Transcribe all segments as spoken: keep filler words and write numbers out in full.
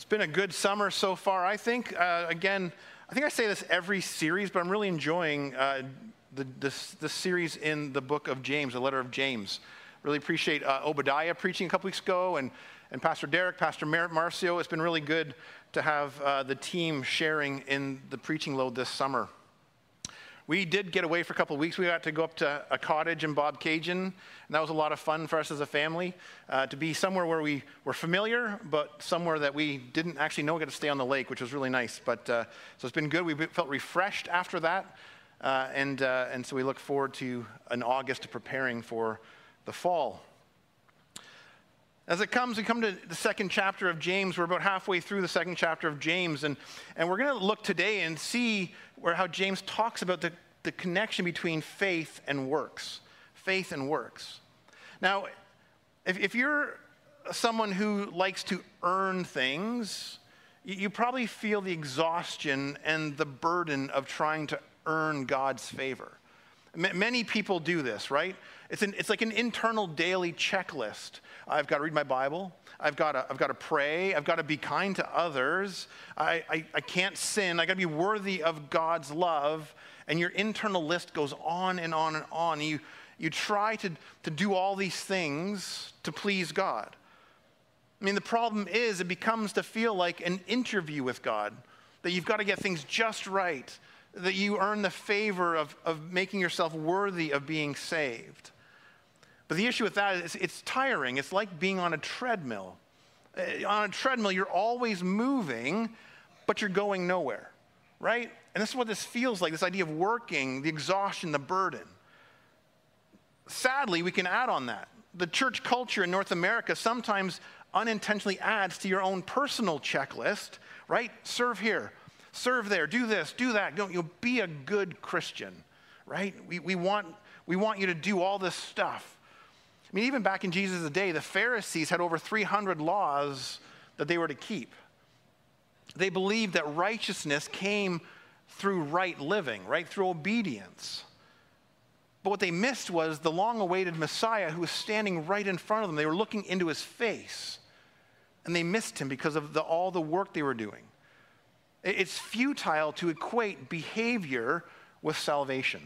It's been a good summer so far, I think. Uh, again, I think I say this every series, but I'm really enjoying uh, the, this, this series in the book of James, the letter of James. Really appreciate uh, Obadiah preaching a couple weeks ago, and, and Pastor Derek, Pastor Mer- Marcio. It's been really good to have uh, the team sharing in the preaching load this summer. We did get away for a couple of weeks. We got to go up to a cottage in Bob Cajun, and that was a lot of fun for us as a family, uh, to be somewhere where we were familiar, but somewhere that we didn't actually know we got to stay on the lake, which was really nice. But uh, so it's been good. We felt refreshed after that, uh, and uh, and so we look forward to an August preparing for the fall. As it comes, we come to the second chapter of James. We're about halfway through the second chapter of James, and, and we're going to look today and see where how James talks about the, the connection between faith and works. Faith and works. Now, if, if you're someone who likes to earn things, you, you probably feel the exhaustion and the burden of trying to earn God's favor. M- many people do this, right? It's, an, it's like an internal daily checklist. I've got to read my Bible. I've got to, I've got to pray. I've got to be kind to others. I, I, I can't sin. I've got to be worthy of God's love. And your internal list goes on and on and on. You, you try to, to do all these things to please God. I mean, the problem is it becomes to feel like an interview with God, that you've got to get things just right, that you earn the favor of, of making yourself worthy of being saved. But the issue with that is it's tiring. It's like being on a treadmill. Uh, on a treadmill, you're always moving, but you're going nowhere, right? And this is what this feels like, this idea of working, the exhaustion, the burden. Sadly, we can add on that. The church culture in North America sometimes unintentionally adds to your own personal checklist, right? Serve here, serve there, do this, do that. Don't you be a good Christian, right? We, we, want, we want you to do all this stuff. I mean, even back in Jesus' day, the Pharisees had over three hundred laws that they were to keep. They believed that righteousness came through right living, right? Through obedience. But what they missed was the long-awaited Messiah who was standing right in front of them. They were looking into his face, and they missed him because of the, all the work they were doing. It's futile to equate behavior with salvation.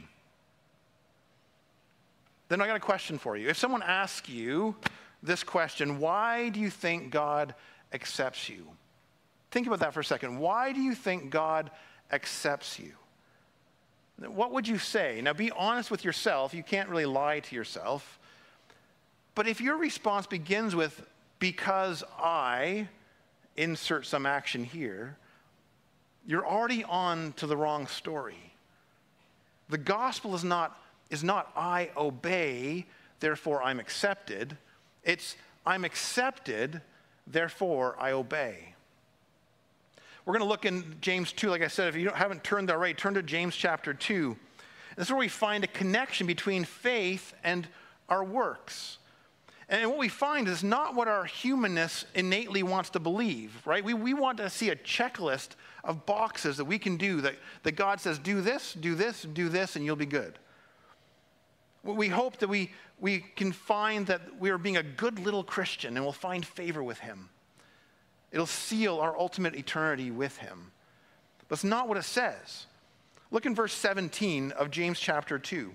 Then I got a question for you. If someone asks you this question, why do you think God accepts you? Think about that for a second. Why do you think God accepts you? What would you say? Now, be honest with yourself. You can't really lie to yourself. But if your response begins with, because I insert some action here, you're already on to the wrong story. The gospel is not is not I obey, therefore I'm accepted. It's I'm accepted, therefore I obey. We're going to look in James two, like I said. If you haven't turned there already, turn to James chapter two. And this is where we find a connection between faith and our works. And what we find is not what our humanness innately wants to believe, right? We, we want to see a checklist of boxes that we can do, that, that God says, do this, do this, do this, and you'll be good. We hope that we, we can find that we are being a good little Christian and we'll find favor with him. It'll seal our ultimate eternity with him. But it's not what it says. Look in verse seventeen of James chapter two.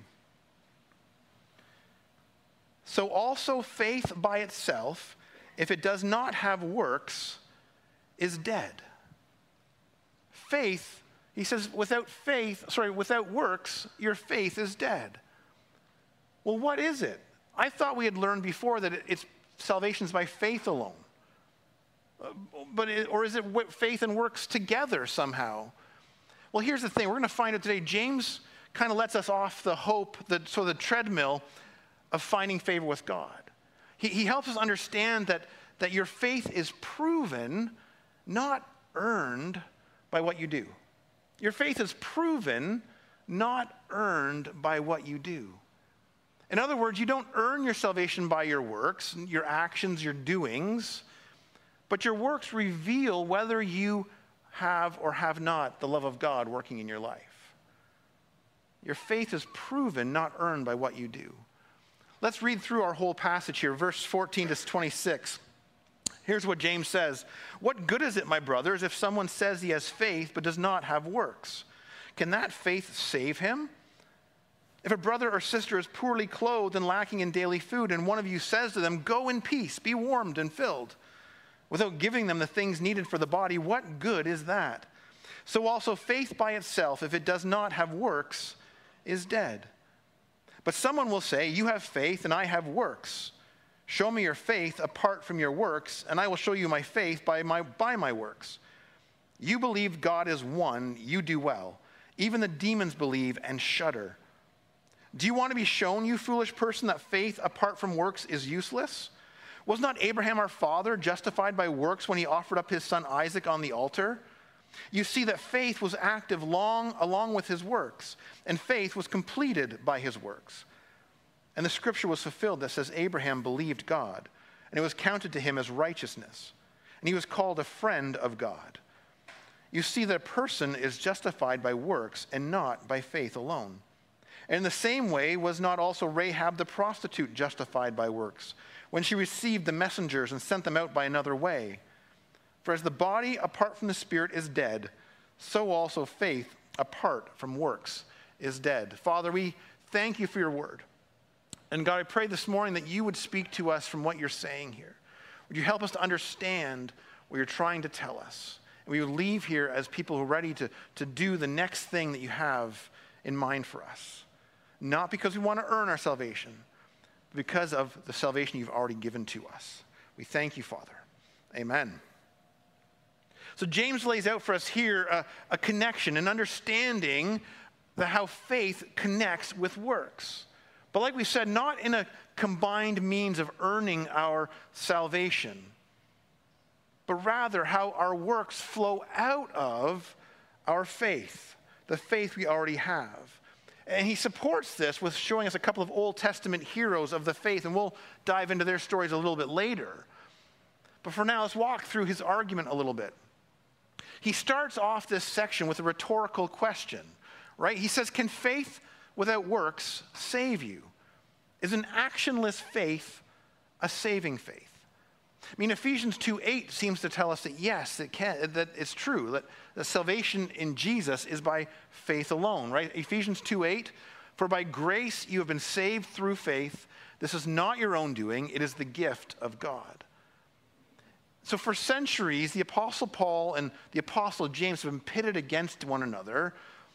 So also faith by itself, if it does not have works, is dead. Faith, he says, without faith, sorry, without works, your faith is dead. Well, what is it? I thought we had learned before that it's salvation's by faith alone. Uh, but it, or is it faith and works together somehow? Well, here's the thing. We're going to find out today. James kind of lets us off the hope, the, so the treadmill of finding favor with God. He, he helps us understand that, that your faith is proven, not earned by what you do. Your faith is proven, not earned by what you do. In other words, you don't earn your salvation by your works, your actions, your doings, but your works reveal whether you have or have not the love of God working in your life. Your faith is proven, not earned by what you do. Let's read through our whole passage here, verse fourteen to twenty-six. Here's what James says. What good is it, my brothers, if someone says he has faith but does not have works? Can that faith save him? If a brother or sister is poorly clothed and lacking in daily food, and one of you says to them, go in peace, be warmed and filled, without giving them the things needed for the body, what good is that? So also faith by itself, if it does not have works, is dead. But someone will say, you have faith and I have works. Show me your faith apart from your works, and I will show you my faith by my, by my works. You believe God is one, you do well. Even the demons believe and shudder. Do you want to be shown, you foolish person, that faith apart from works is useless? Was not Abraham our father justified by works when he offered up his son Isaac on the altar? You see that faith was active long along with his works, and faith was completed by his works. And the scripture was fulfilled that says Abraham believed God, and it was counted to him as righteousness, and he was called a friend of God. You see that a person is justified by works and not by faith alone. And in the same way was not also Rahab the prostitute justified by works, when she received the messengers and sent them out by another way? For as the body apart from the spirit is dead, so also faith apart from works is dead. Father, we thank you for your word. And God, I pray this morning that you would speak to us from what you're saying here. Would you help us to understand what you're trying to tell us? And we would leave here as people who are ready to, to do the next thing that you have in mind for us. Not because we want to earn our salvation, but because of the salvation you've already given to us. We thank you, Father. Amen. So James lays out for us here a, a connection, an understanding of how faith connects with works. But like we said, not in a combined means of earning our salvation, but rather how our works flow out of our faith, the faith we already have. And he supports this with showing us a couple of Old Testament heroes of the faith, and we'll dive into their stories a little bit later. But for now, let's walk through his argument a little bit. He starts off this section with a rhetorical question, right? He says, can faith without works save you? Is an actionless faith a saving faith? I mean, Ephesians two eight seems to tell us that yes, it can, that it's true, that, that salvation in Jesus is by faith alone, right? Ephesians two eight, for by grace you have been saved through faith. This is not your own doing, it is the gift of God. So for centuries, the Apostle Paul and the Apostle James have been pitted against one another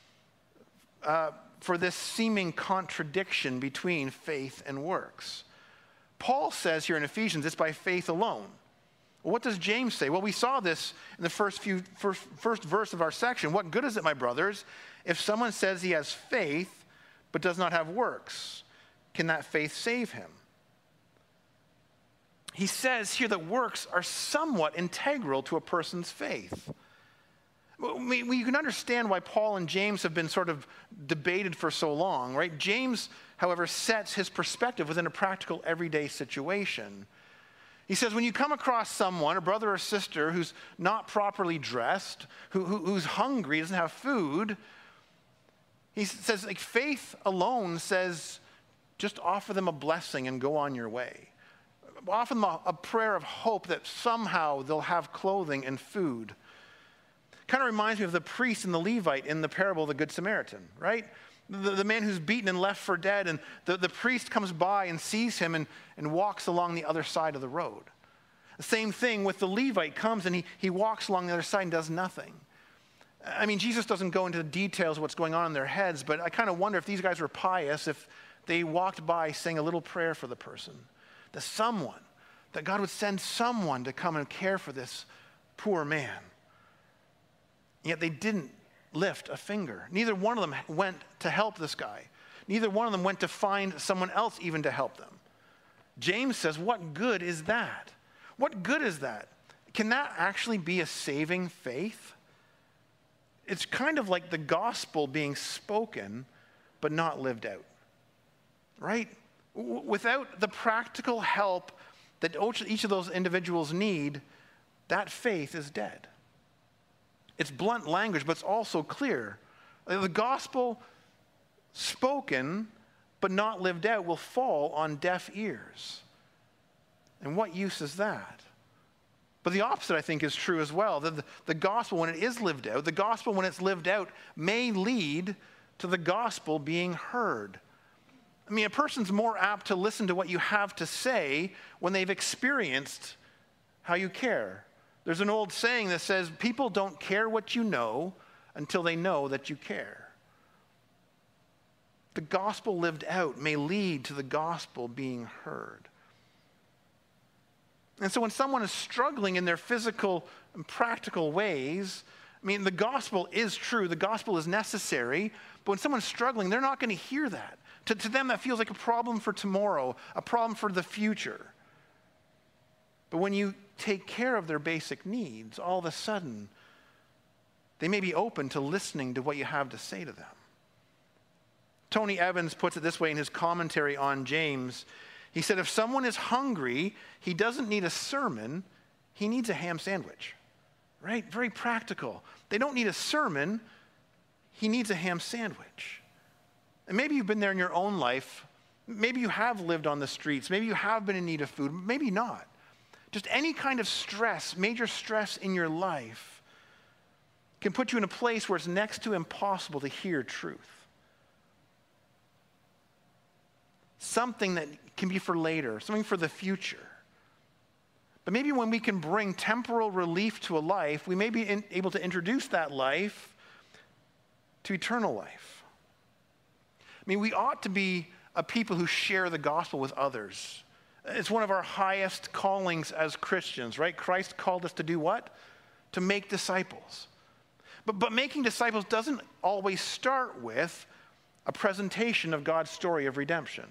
uh, for this seeming contradiction between faith and works. Paul says here in Ephesians, it's by faith alone. Well, what does James say? Well, we saw this in the first few first, first verse of our section. What good is it, my brothers, if someone says he has faith but does not have works? Can that faith save him? He says here that works are somewhat integral to a person's faith. We, we can understand why Paul and James have been sort of debated for so long, right? James, however, sets his perspective within a practical everyday situation. He says, when you come across someone, a brother or sister, who's not properly dressed, who, who, who's hungry, doesn't have food, he says, like, faith alone says, just offer them a blessing and go on your way. Offer them a, a prayer of hope that somehow they'll have clothing and food. Kind of reminds me of the priest and the Levite in the parable of the Good Samaritan, right? The, the man who's beaten and left for dead, and the, the priest comes by and sees him and, and walks along the other side of the road. The same thing with the Levite, comes and he, he walks along the other side and does nothing. I mean, Jesus doesn't go into the details of what's going on in their heads, but I kind of wonder if these guys were pious, if they walked by saying a little prayer for the person, that someone, that God would send someone to come and care for this poor man. Yet they didn't lift a finger. Neither one of them went to help this guy. Neither one of them went to find someone else even to help them. James says, what good is that? What good is that? Can that actually be a saving faith? It's kind of like the gospel being spoken but not lived out, right? W- without the practical help that each of those individuals need, that faith is dead. It's blunt language, but it's also clear. The gospel spoken but not lived out will fall on deaf ears. And what use is that? But the opposite, I think, is true as well. The, the, the gospel, when it is lived out, the gospel, when it's lived out, may lead to the gospel being heard. I mean, a person's more apt to listen to what you have to say when they've experienced how you care. There's an old saying that says, people don't care what you know until they know that you care. The gospel lived out may lead to the gospel being heard. And so when someone is struggling in their physical and practical ways, I mean, the gospel is true, the gospel is necessary, but when someone's struggling, they're not going to hear that. To, to them, that feels like a problem for tomorrow, a problem for the future. But when you take care of their basic needs, all of a sudden, they may be open to listening to what you have to say to them. Tony Evans puts it this way in his commentary on James. He said, if someone is hungry, he doesn't need a sermon, he needs a ham sandwich. Right? Very practical. They don't need a sermon, he needs a ham sandwich. And maybe you've been there in your own life. Maybe you have lived on the streets. Maybe you have been in need of food. Maybe not. Just any kind of stress, major stress in your life can put you in a place where it's next to impossible to hear truth. Something that can be for later, something for the future. But maybe when we can bring temporal relief to a life, we may be in, able to introduce that life to eternal life. I mean, we ought to be a people who share the gospel with others. It's one of our highest callings as Christians, right? Christ called us to do what? To make disciples. But, but making disciples doesn't always start with a presentation of God's story of redemption.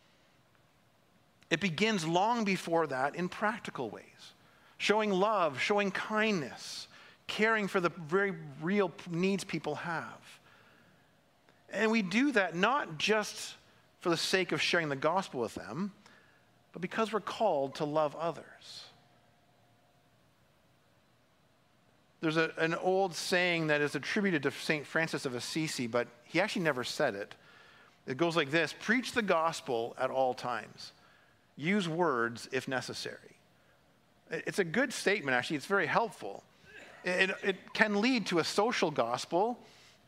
It begins long before that in practical ways. Showing love, showing kindness, caring for the very real needs people have. And we do that not just for the sake of sharing the gospel with them, but because we're called to love others. There's a, an old saying that is attributed to Saint Francis of Assisi, but he actually never said it. It goes like this: preach the gospel at all times. Use words if necessary. It's a good statement, actually. It's very helpful. It, it can lead to a social gospel.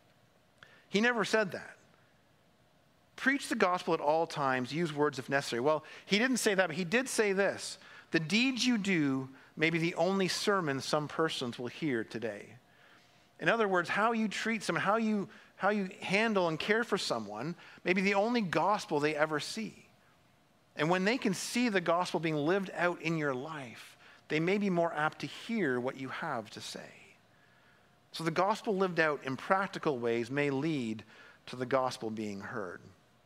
He never said that. Preach the gospel at all times. Use words if necessary. Well, he didn't say that, but he did say this: the deeds you do may be the only sermon some persons will hear today. In other words, how you treat someone, how you, how you handle and care for someone may be the only gospel they ever see. And when they can see the gospel being lived out in your life, they may be more apt to hear what you have to say. So the gospel lived out in practical ways may lead to the gospel being heard.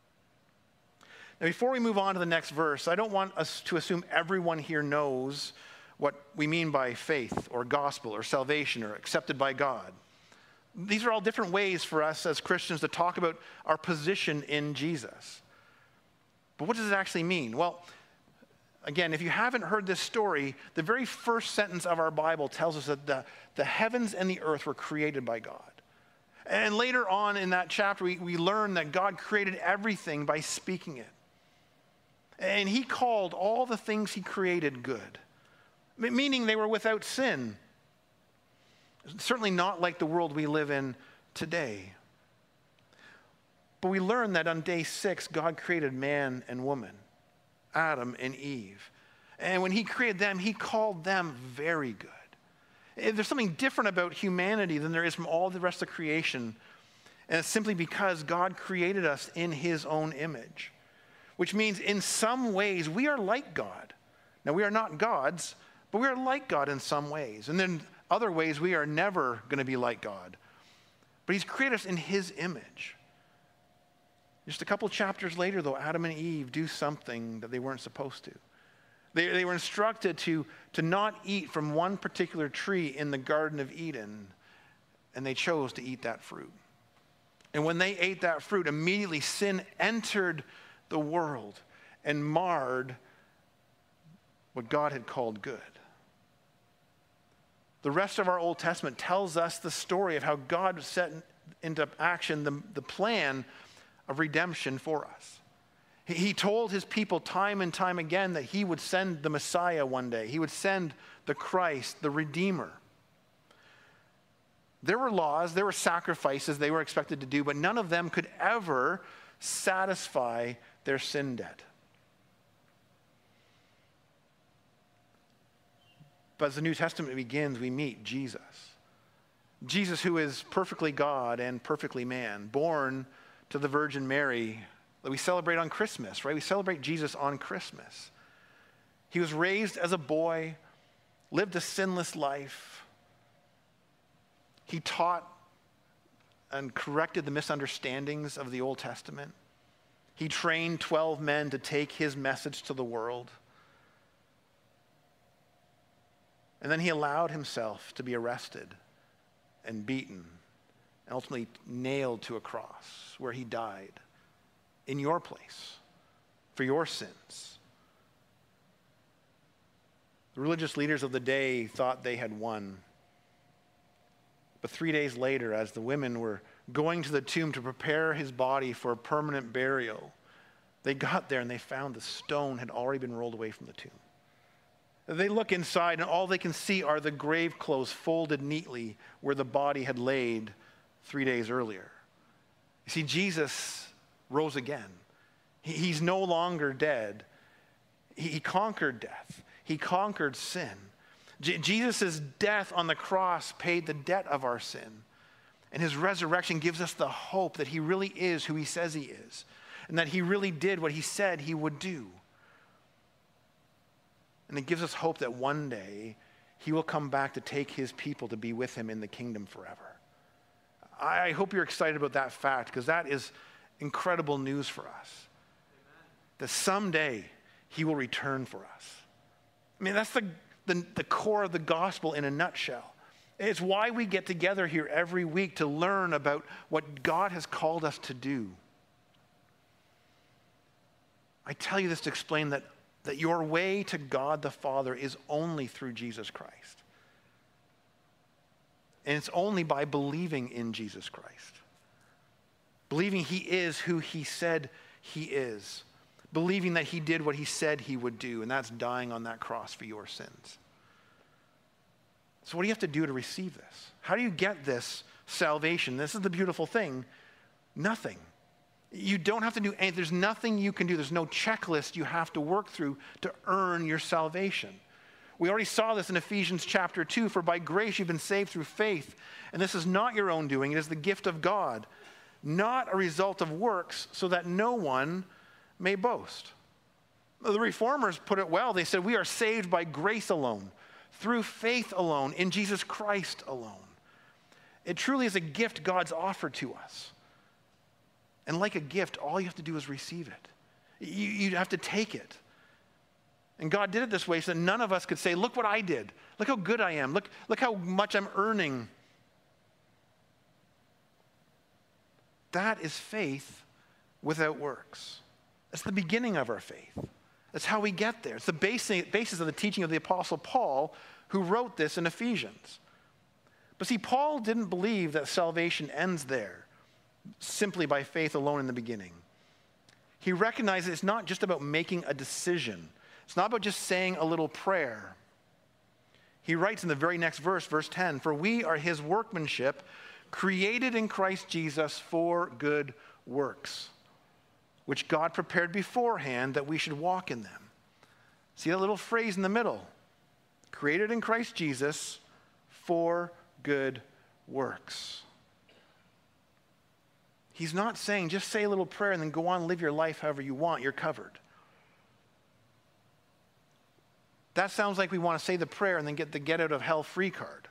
Now, before we move on to the next verse, I don't want us to assume everyone here knows what we mean by faith or gospel or salvation or accepted by God. These are all different ways for us as Christians to talk about our position in Jesus. But what does it actually mean? Well, again, if you haven't heard this story, the very first sentence of our Bible tells us that the, the heavens and the earth were created by God. And later on in that chapter, we, we learn that God created everything by speaking it. And he called all the things he created good, meaning they were without sin. Certainly not like the world we live in today. But we learn that on day six, God created man and woman, Adam and Eve. And when he created them, he called them very good. There's something different about humanity than there is from all the rest of creation. And it's simply because God created us in his own image, which means in some ways we are like God. Now, we are not gods, but we are like God in some ways. And then other ways we are never going to be like God. But he's created us in his image. Just a couple chapters later, though, Adam and Eve do something that they weren't supposed to. They, they were instructed to, to not eat from one particular tree in the Garden of Eden, and they chose to eat that fruit. And when they ate that fruit, immediately sin entered the world and marred what God had called good. The rest of our Old Testament tells us the story of how God set into action the, the plan of redemption for us. He, he told his people time and time again that he would send the Messiah one day. He would send the Christ, the Redeemer. There were laws, there were sacrifices they were expected to do, but none of them could ever satisfy their sin debt. But as the New Testament begins, we meet Jesus. Jesus, who is perfectly God and perfectly man, born to the Virgin Mary, that we celebrate on Christmas, right? We celebrate Jesus on Christmas. He was raised as a boy, lived a sinless life. He taught and corrected the misunderstandings of the Old Testament. He trained twelve men to take his message to the world. And then he allowed himself to be arrested and beaten and ultimately nailed to a cross where he died in your place for your sins. The religious leaders of the day thought they had won. But three days later, as the women were going to the tomb to prepare his body for a permanent burial, they got there and they found the stone had already been rolled away from the tomb. They look inside and all they can see are the grave clothes folded neatly where the body had laid three days earlier. You see, Jesus rose again. He, he's no longer dead. He, he conquered death. He conquered sin. Je- Jesus' death on the cross paid the debt of our sin. And his resurrection gives us the hope that he really is who he says he is, and that he really did what he said he would do. And it gives us hope that one day he will come back to take his people to be with him in the kingdom forever. I hope you're excited about that fact, because that is incredible news for us. Amen. That someday he will return for us. I mean, that's the, the, the core of the gospel in a nutshell. It's why we get together here every week to learn about what God has called us to do. I tell you this to explain that that your way to God the Father is only through Jesus Christ. And it's only by believing in Jesus Christ. Believing he is who he said he is. Believing that he did what he said he would do, and that's dying on that cross for your sins. So what do you have to do to receive this? How do you get this salvation? This is the beautiful thing. Nothing. You don't have to do anything. There's nothing you can do. There's no checklist you have to work through to earn your salvation. We already saw this in Ephesians chapter two. For by grace you've been saved through faith. And this is not your own doing. It is the gift of God, not a result of works, so that no one may boast. The Reformers put it well. They said, we are saved by grace alone, through faith alone, in Jesus Christ alone. It truly is a gift God's offered to us. And like a gift, all you have to do is receive it. You, you have to take it. And God did it this way so that none of us could say, look what I did. Look how good I am. Look, look how much I'm earning. That is faith without works. That's the beginning of our faith. That's how we get there. It's the basic, basis of the teaching of the Apostle Paul, who wrote this in Ephesians. But see, Paul didn't believe that salvation ends there, simply by faith alone in the beginning. He recognizes it's not just about making a decision. It's not about just saying a little prayer. He writes in the very next verse, verse ten, for we are his workmanship, created in Christ Jesus for good works, which God prepared beforehand that we should walk in them. See that little phrase in the middle? Created in Christ Jesus for good works. He's not saying just say a little prayer and then go on and live your life however you want. You're covered. That sounds like we want to say the prayer and then get the get out of hell free card.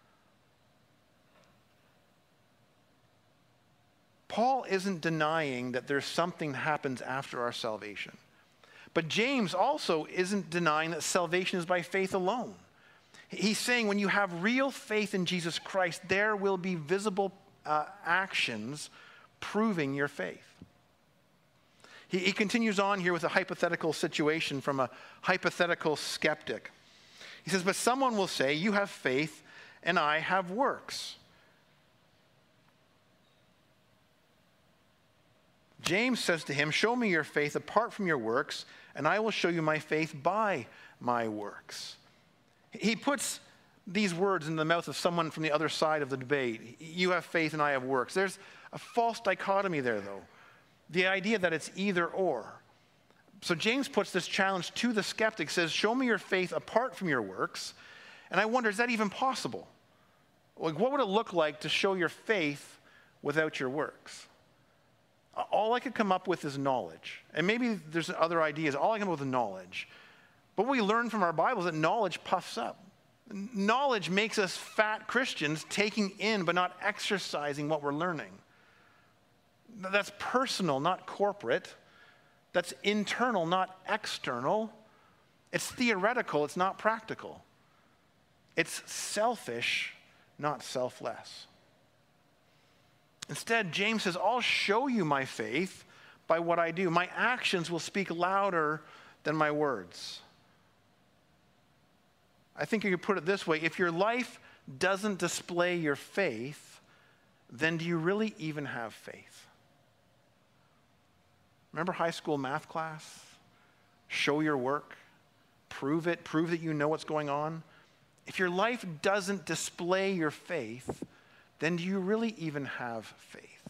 Paul isn't denying that there's something that happens after our salvation. But James also isn't denying that salvation is by faith alone. He's saying when you have real faith in Jesus Christ, there will be visible uh, actions proving your faith. He, he continues on here with a hypothetical situation from a hypothetical skeptic. He says, but someone will say, you have faith and I have works. James says to him, show me your faith apart from your works, and I will show you my faith by my works. He puts these words in the mouth of someone from the other side of the debate. You have faith and I have works. There's a false dichotomy there, though. The idea that it's either or. So James puts this challenge to the skeptic, says, show me your faith apart from your works. And I wonder, is that even possible? Like, what would it look like to show your faith without your works? All I could come up with is knowledge. And maybe there's other ideas. All I can come up with is knowledge. But what we learn from our Bible is that knowledge puffs up. Knowledge makes us fat Christians, taking in but not exercising what we're learning. That's personal, not corporate. That's internal, not external. It's theoretical, it's not practical. It's selfish, not selfless. Instead, James says, I'll show you my faith by what I do. My actions will speak louder than my words. I think you could put it this way. If your life doesn't display your faith, then do you really even have faith? Remember high school math class? Show your work. Prove it. Prove that you know what's going on. If your life doesn't display your faith, then do you really even have faith?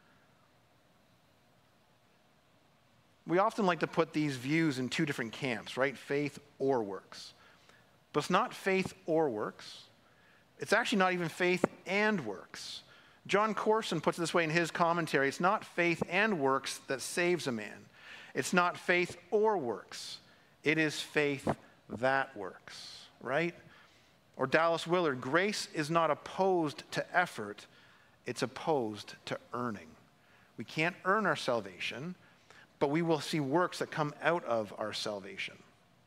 We often like to put these views in two different camps, right? Faith or works. But it's not faith or works. It's actually not even faith and works. John Corson puts it this way in his commentary. It's not faith and works that saves a man. It's not faith or works. It is faith that works, right? Or Dallas Willard, grace is not opposed to effort. It's opposed to earning. We can't earn our salvation, but we will see works that come out of our salvation.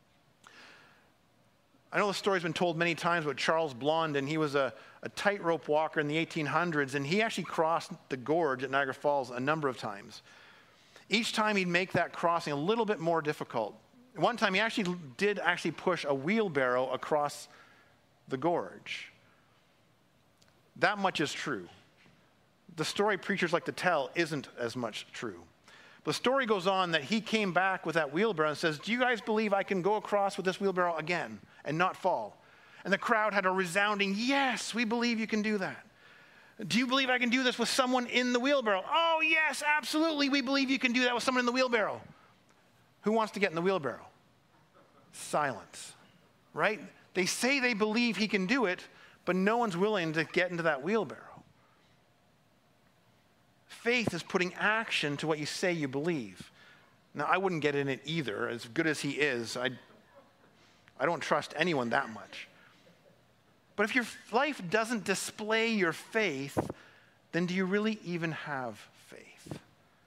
I know the story's been told many times about Charles Blondin. He was a, a tightrope walker in the eighteen hundreds, and he actually crossed the gorge at Niagara Falls a number of times. Each time he'd make that crossing a little bit more difficult. One time he actually did actually push a wheelbarrow across the gorge. That much is true. The story preachers like to tell isn't as much true. The story goes on that he came back with that wheelbarrow and says, do you guys believe I can go across with this wheelbarrow again and not fall? And the crowd had a resounding, yes, we believe you can do that. Do you believe I can do this with someone in the wheelbarrow? Oh, yes, absolutely, we believe you can do that with someone in the wheelbarrow. Who wants to get in the wheelbarrow? Silence, right? They say they believe he can do it, but no one's willing to get into that wheelbarrow. Faith is putting action to what you say you believe. Now, I wouldn't get in it either. As good as he is, I, I don't trust anyone that much. But if your life doesn't display your faith, then do you really even have faith?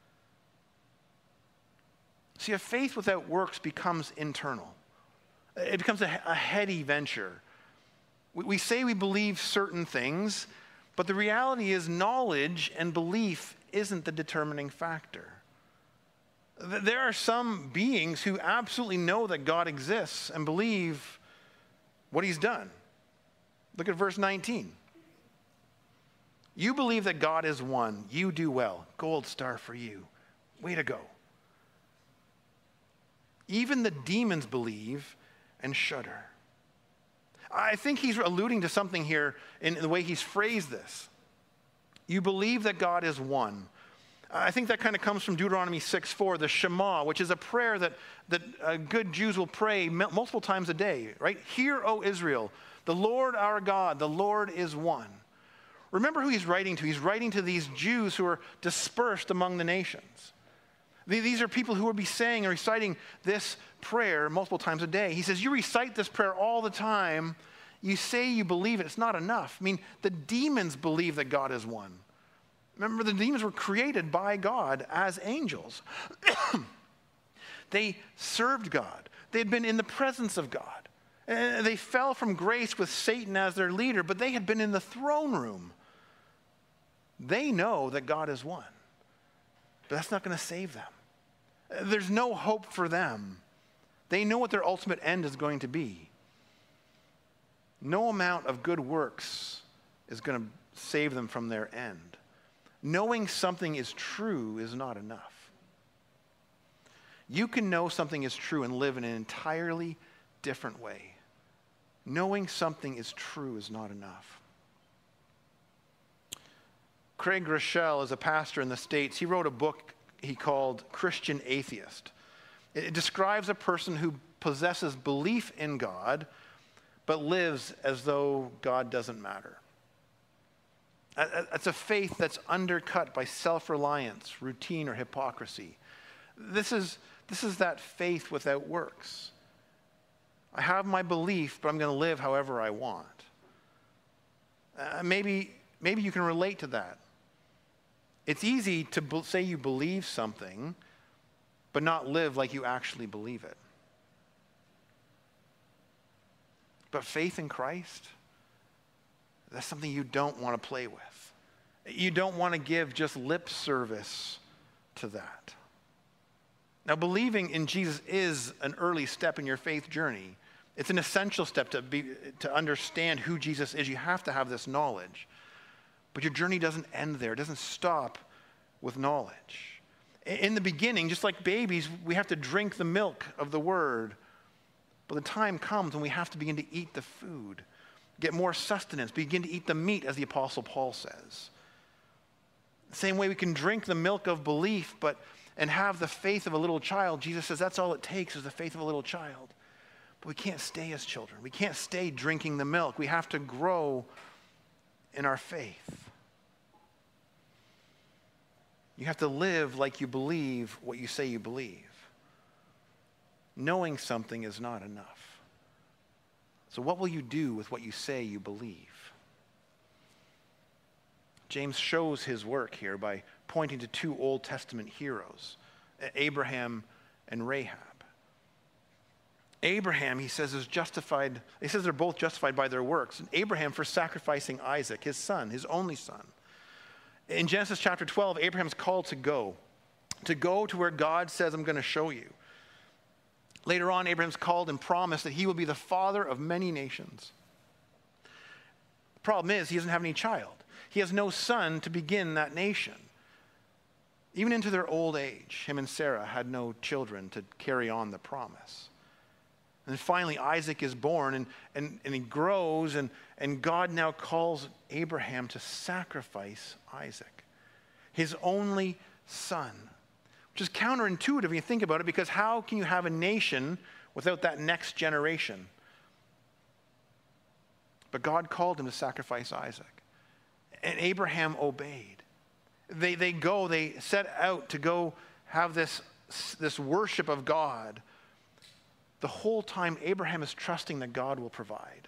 See, a faith without works becomes internal. It becomes a, a heady venture. We, we say we believe certain things, but the reality is knowledge and belief isn't the determining factor. There are some beings who absolutely know that God exists and believe what he's done. Look at verse nineteen. You believe that God is one. You do well. Gold star for you. Way to go. Even the demons believe and shudder. I think he's alluding to something here in the way he's phrased this. You believe that God is one. I think that kind of comes from Deuteronomy six four, the Shema, which is a prayer that, that uh, good Jews will pray multiple times a day, right? Hear, O Israel, the Lord our God, the Lord is one. Remember who he's writing to. He's writing to these Jews who are dispersed among the nations. These are people who will be saying and reciting this prayer multiple times a day. He says, you recite this prayer all the time. You say you believe it. It's not enough. I mean, the demons believe that God is one. Remember, the demons were created by God as angels. They served God. They had been in the presence of God. And they fell from grace with Satan as their leader, but they had been in the throne room. They know that God is one. But that's not going to save them. There's no hope for them. They know what their ultimate end is going to be. No amount of good works is going to save them from their end. Knowing something is true is not enough. You can know something is true and live in an entirely different way. Knowing something is true is not enough. Craig Rochelle is a pastor in the States. He wrote a book he called Christian Atheist. It describes a person who possesses belief in God, but lives as though God doesn't matter. It's a faith that's undercut by self-reliance, routine, or hypocrisy. This is, this is that faith without works. I have my belief, but I'm going to live however I want. Uh, maybe, maybe you can relate to that. It's easy to be- say you believe something, but not live like you actually believe it. But faith in Christ, that's something you don't want to play with. You don't want to give just lip service to that. Now, believing in Jesus is an early step in your faith journey. It's an essential step to be, to understand who Jesus is. You have to have this knowledge. But your journey doesn't end there. It doesn't stop with knowledge. In the beginning, just like babies, we have to drink the milk of the word. But the time comes when we have to begin to eat the food, get more sustenance, begin to eat the meat, as the Apostle Paul says. The same way we can drink the milk of belief, but and have the faith of a little child. Jesus says that's all it takes is the faith of a little child. But we can't stay as children. We can't stay drinking the milk. We have to grow in our faith. You have to live like you believe what you say you believe. Knowing something is not enough. So what will you do with what you say you believe? James shows his work here by pointing to two Old Testament heroes, Abraham and Rahab. Abraham, he says, is justified. He says they're both justified by their works. And Abraham for sacrificing Isaac, his son, his only son. In Genesis chapter twelve, Abraham's called to go, to go to where God says, I'm going to show you. Later on, Abraham's called and promised that he will be the father of many nations. The problem is he doesn't have any child. He has no son to begin that nation. Even into their old age, him and Sarah had no children to carry on the promise. And then finally, Isaac is born, and, and, and he grows, and, and God now calls Abraham to sacrifice Isaac, his only son, which is counterintuitive when you think about it, because how can you have a nation without that next generation? But God called him to sacrifice Isaac, and Abraham obeyed. They, they go, they set out to go have this, this worship of God. The whole time, Abraham is trusting that God will provide.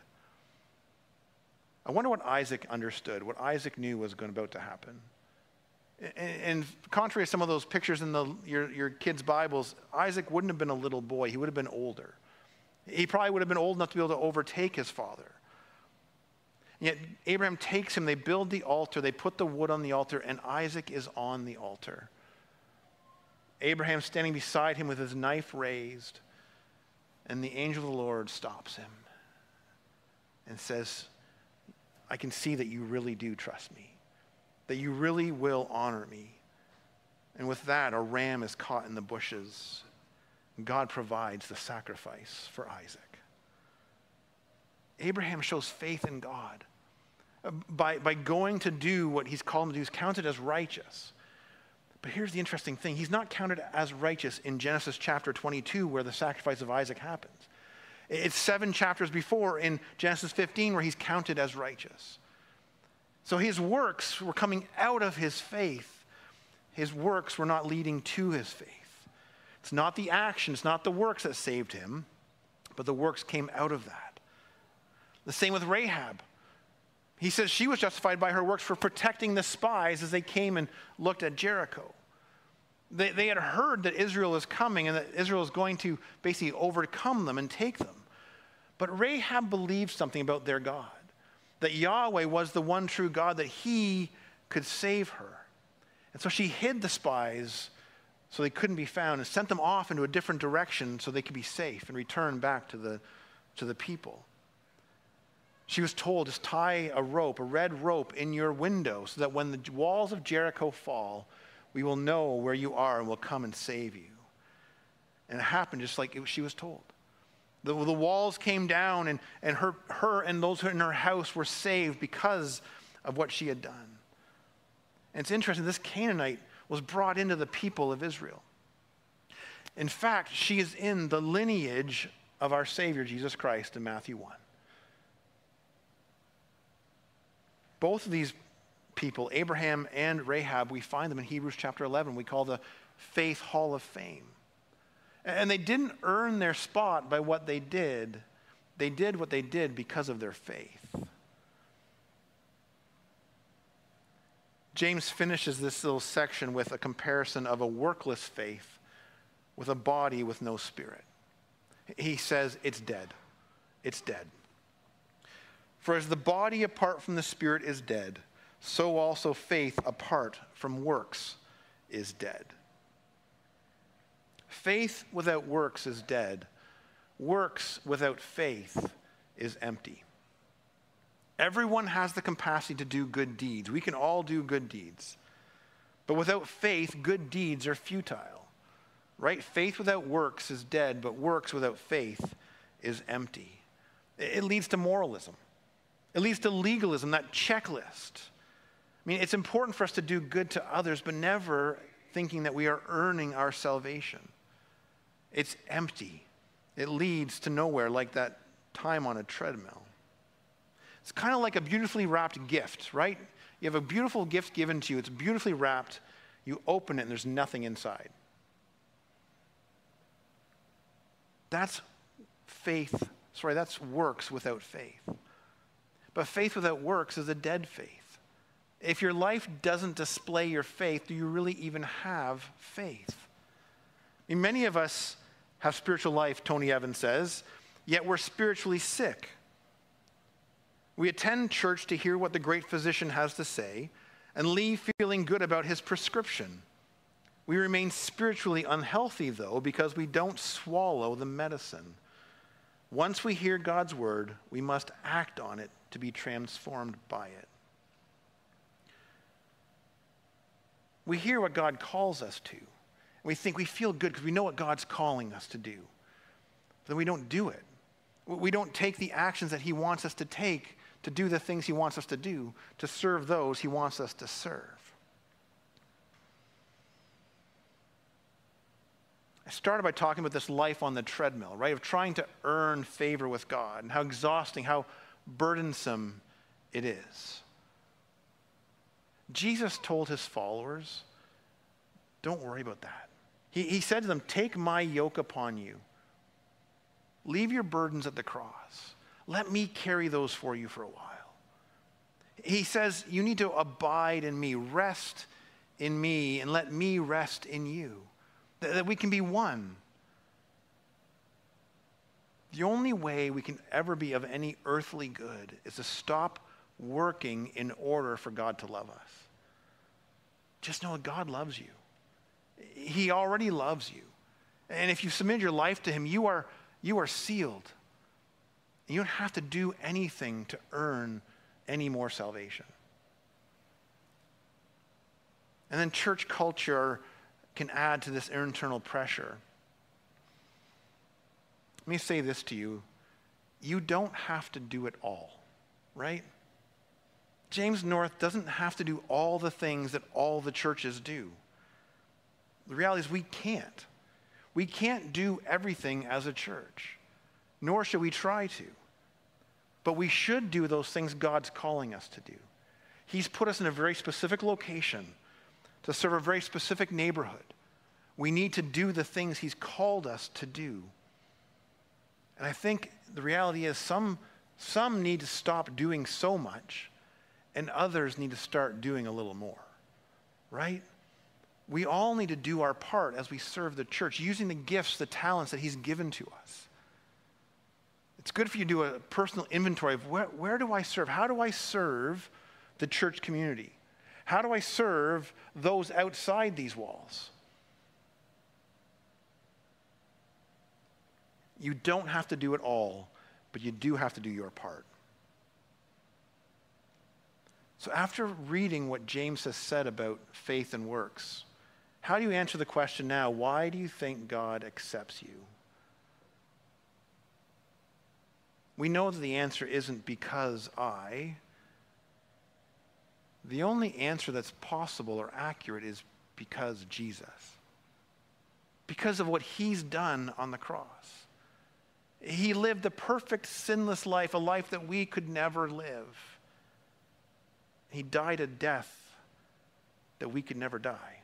I wonder what Isaac understood, what Isaac knew was going about to happen. And, and contrary to some of those pictures in the, your, your kids' Bibles, Isaac wouldn't have been a little boy. He would have been older. He probably would have been old enough to be able to overtake his father. Yet Abraham takes him, they build the altar, they put the wood on the altar, and Isaac is on the altar. Abraham standing beside him with his knife raised, and the angel of the Lord stops him and says, I can see that you really do trust me, that you really will honor me. And with that, a ram is caught in the bushes. God provides the sacrifice for Isaac. Abraham shows faith in God. By, by going to do what he's called him to do, he's counted as righteous. But here's the interesting thing. He's not counted as righteous in Genesis chapter twenty-two, where the sacrifice of Isaac happens. It's seven chapters before in Genesis fifteen where he's counted as righteous. So his works were coming out of his faith. His works were not leading to his faith. It's not the action, it's not the works that saved him, but the works came out of that. The same with Rahab. He says she was justified by her works for protecting the spies as they came and looked at Jericho. They, they had heard that Israel is coming and that Israel is going to basically overcome them and take them. But Rahab believed something about their God, that Yahweh was the one true God, that he could save her. And so she hid the spies so they couldn't be found and sent them off into a different direction so they could be safe and return back to the, to the people. She was told, just tie a rope, a red rope in your window so that when the walls of Jericho fall, we will know where you are and will come and save you. And it happened just like it, she was told. The, the walls came down, and, and her, her and those in her house were saved because of what she had done. And it's interesting, this Canaanite was brought into the people of Israel. In fact, she is in the lineage of our Savior, Jesus Christ, in Matthew one. Both of these people, Abraham and Rahab, we find them in Hebrews chapter eleven. We call the Faith Hall of Fame. And they didn't earn their spot by what they did. They did what they did because of their faith. James finishes this little section with a comparison of a workless faith with a body with no spirit. He says, it's dead. It's dead. For as the body apart from the spirit is dead, so also faith apart from works is dead. Faith without works is dead. Works without faith is empty. Everyone has the capacity to do good deeds. We can all do good deeds. But without faith, good deeds are futile. Right? Faith without works is dead, but works without faith is empty. It leads to moralism. It leads to legalism, that checklist. I mean, it's important for us to do good to others, but never thinking that we are earning our salvation. It's empty. It leads to nowhere, like that time on a treadmill. It's kind of like a beautifully wrapped gift, right? You have a beautiful gift given to you. It's beautifully wrapped. You open it, and there's nothing inside. That's faith. Sorry, that's works without faith. But faith without works is a dead faith. If your life doesn't display your faith, do you really even have faith? I mean, many of us have spiritual life, Tony Evans says, yet we're spiritually sick. We attend church to hear what the great physician has to say and leave feeling good about his prescription. We remain spiritually unhealthy, though, because we don't swallow the medicine. Once we hear God's word, we must act on it to be transformed by it. We hear what God calls us to. And we think we feel good because we know what God's calling us to do. But then we don't do it. We don't take the actions that he wants us to take to do the things he wants us to do, to serve those he wants us to serve. I started by talking about this life on the treadmill, right, of trying to earn favor with God and how exhausting, how burdensome it is. Jesus told his followers, don't worry about that. He, he said to them, take my yoke upon you. Leave your burdens at the cross. Let me carry those for you for a while. He says, you need to abide in me, rest in me, and let me rest in you. That, that we can be one. The only way we can ever be of any earthly good is to stop working in order for God to love us. Just know that God loves you. He already loves you. And if you submit your life to him, you are, you are sealed. You don't have to do anything to earn any more salvation. And then church culture can add to this internal pressure. Let me say this to you. You don't have to do it all, right? James North doesn't have to do all the things that all the churches do. The reality is we can't. We can't do everything as a church, nor should we try to. But we should do those things God's calling us to do. He's put us in a very specific location to serve a very specific neighborhood. We need to do the things he's called us to do. And I think the reality is some, some need to stop doing so much, and others need to start doing a little more, right? We all need to do our part as we serve the church, using the gifts, the talents that he's given to us. It's good for you to do a personal inventory of where, where do I serve? How do I serve the church community? How do I serve those outside these walls? You don't have to do it all, but you do have to do your part. So after reading what James has said about faith and works, How do you answer the question now, why do you think God accepts you? We know that the answer isn't because I. The only answer that's possible or accurate is because Jesus. Because of what he's done on the cross. He lived the perfect, sinless life, a life that we could never live. He died a death that we could never die.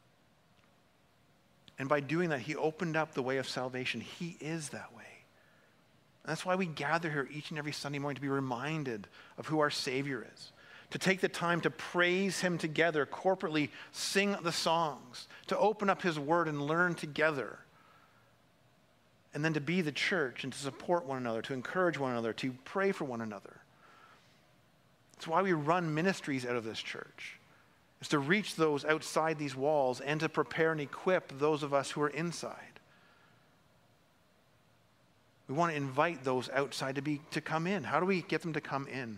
And by doing that, he opened up the way of salvation. He is that way. That's why we gather here each and every Sunday morning to be reminded of who our Savior is. To take the time to praise him together, corporately sing the songs, to open up his word and learn together. And then to be the church and to support one another, to encourage one another, to pray for one another. It's why we run ministries out of this church. It's to reach those outside these walls and to prepare and equip those of us who are inside. We want to invite those outside to be to come in. How do we get them to come in?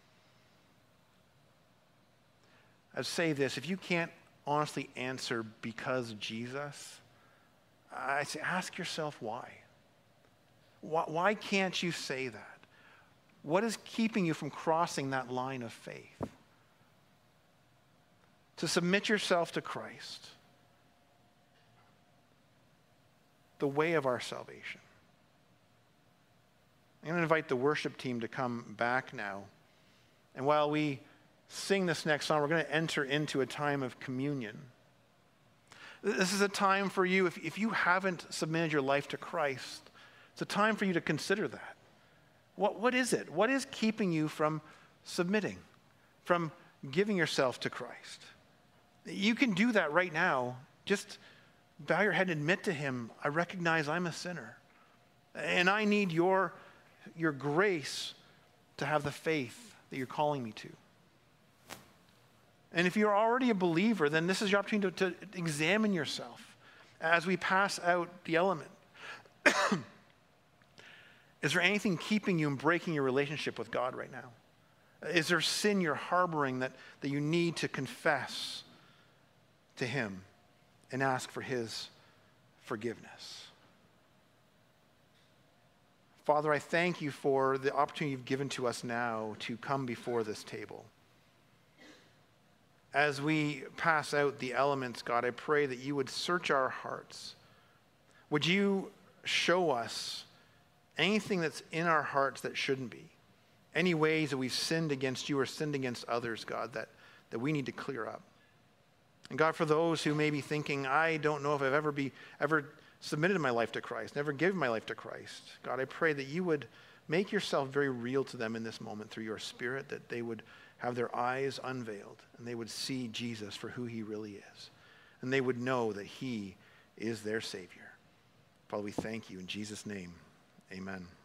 I'd say this, if you can't honestly answer because Jesus, I say ask yourself why. Why, why can't you say that? What is keeping you from crossing that line of faith? To submit yourself to Christ, the way of our salvation. I'm going to invite the worship team to come back now. And while we sing this next song, we're going to enter into a time of communion. This is a time for you, if, if you haven't submitted your life to Christ, it's a time for you to consider that. What, what is it? What is keeping you from submitting, from giving yourself to Christ? You can do that right now. Just bow your head and admit to him, I recognize I'm a sinner. And I need your, your grace to have the faith that you're calling me to. And if you're already a believer, then this is your opportunity to, to examine yourself as we pass out the element. Is there anything keeping you and breaking your relationship with God right now? Is there sin you're harboring that, that you need to confess to him and ask for his forgiveness? Father, I thank you for the opportunity you've given to us now to come before this table. As we pass out the elements, God, I pray that you would search our hearts. Would you show us anything that's in our hearts that shouldn't be? Any ways that we've sinned against you or sinned against others, God, that, that we need to clear up. And God, for those who may be thinking, I don't know if I've ever be ever submitted my life to Christ, never given my life to Christ, God, I pray that you would make yourself very real to them in this moment through your Spirit, that they would have their eyes unveiled and they would see Jesus for who he really is. And they would know that he is their Savior. Father, we thank you in Jesus' name. Amen.